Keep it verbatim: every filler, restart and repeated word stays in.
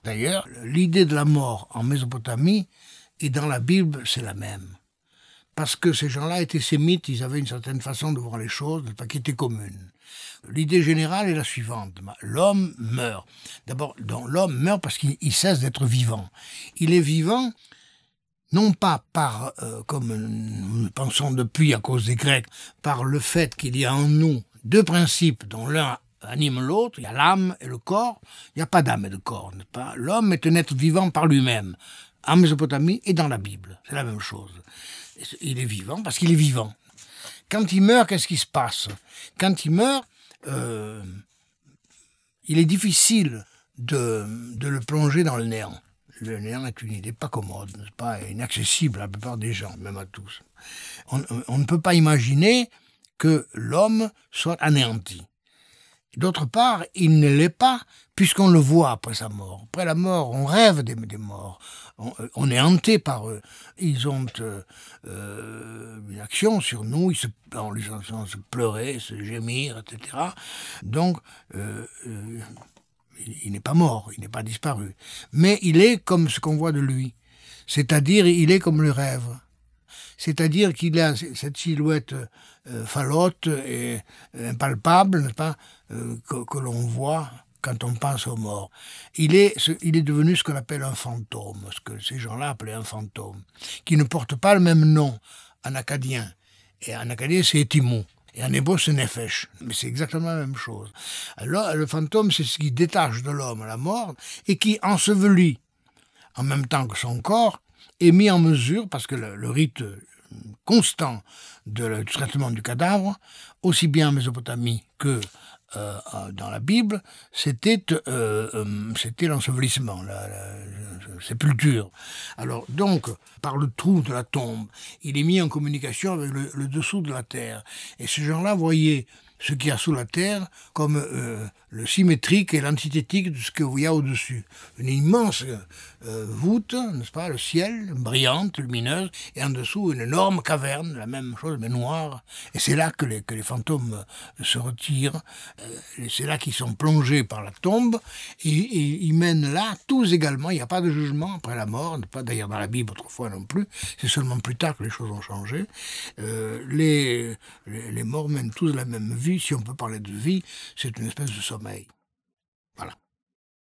D'ailleurs, l'idée de la mort en Mésopotamie et dans la Bible, c'est la même. Parce que ces gens-là étaient sémites, ils avaient une certaine façon de voir les choses, qui était commune. L'idée générale est la suivante. L'homme meurt. D'abord, l'homme meurt parce qu'il cesse d'être vivant. Il est vivant, non pas par, euh, comme nous pensons depuis à cause des Grecs, par le fait qu'il y a en nous deux principes dont l'un anime l'autre, il y a l'âme et le corps, il n'y a pas d'âme et de corps, n'est-ce pas ? L'homme est un être vivant par lui-même, en Mésopotamie et dans la Bible, c'est la même chose. Il est vivant parce qu'il est vivant. Quand il meurt, qu'est-ce qui se passe ? Quand il meurt, euh, il est difficile de, de le plonger dans le néant. Le néant est une idée pas commode, n'est-ce pas, inaccessible à la plupart des gens, même à tous. On, on ne peut pas imaginer que l'homme soit anéanti. D'autre part, il ne l'est pas, puisqu'on le voit après sa mort. Après la mort, on rêve des, des morts. On, on est hanté par eux. Ils ont euh, euh, une action sur nous, ils se, on les entend se pleurer, se gémir, et cetera. Donc, euh, euh, il, il n'est pas mort, il n'est pas disparu. Mais il est comme ce qu'on voit de lui. C'est-à-dire, il est comme le rêve. C'est-à-dire qu'il a cette silhouette euh, falote et impalpable, n'est-ce pas, euh, que, que l'on voit quand on pense aux morts. Il est, il est devenu ce qu'on appelle un fantôme, ce que ces gens-là appelaient un fantôme, qui ne porte pas le même nom en acadien. Et en acadien, c'est Etimou. Et en hébreu, c'est Nefesh. Mais c'est exactement la même chose. Alors, le fantôme, c'est ce qui détache de l'homme à la mort et qui ensevelit, en même temps que son corps, est mis en mesure, parce que le, le rite constant de, du traitement du cadavre, aussi bien en Mésopotamie que euh, dans la Bible, c'était, euh, euh, c'était l'ensevelissement, la, la, la sépulture. Alors donc, par le trou de la tombe, il est mis en communication avec le, le dessous de la terre. Et ces gens-là voyaient ce qu'il y a sous la terre comme euh, le symétrique et l'antithétique de ce qu'il y a au-dessus. Une immense euh, voûte, n'est-ce pas, le ciel, brillante, lumineuse, et en dessous une énorme caverne, la même chose, mais noire. Et c'est là que les, que les fantômes se retirent, euh, c'est là qu'ils sont plongés par la tombe, et, et ils mènent là, tous également, il n'y a pas de jugement après la mort, pas d'ailleurs dans la Bible autrefois non plus, c'est seulement plus tard que les choses ont changé. Euh, les, les, les morts mènent tous la même vie. Si on peut parler de vie, c'est une espèce de sommeil. Voilà.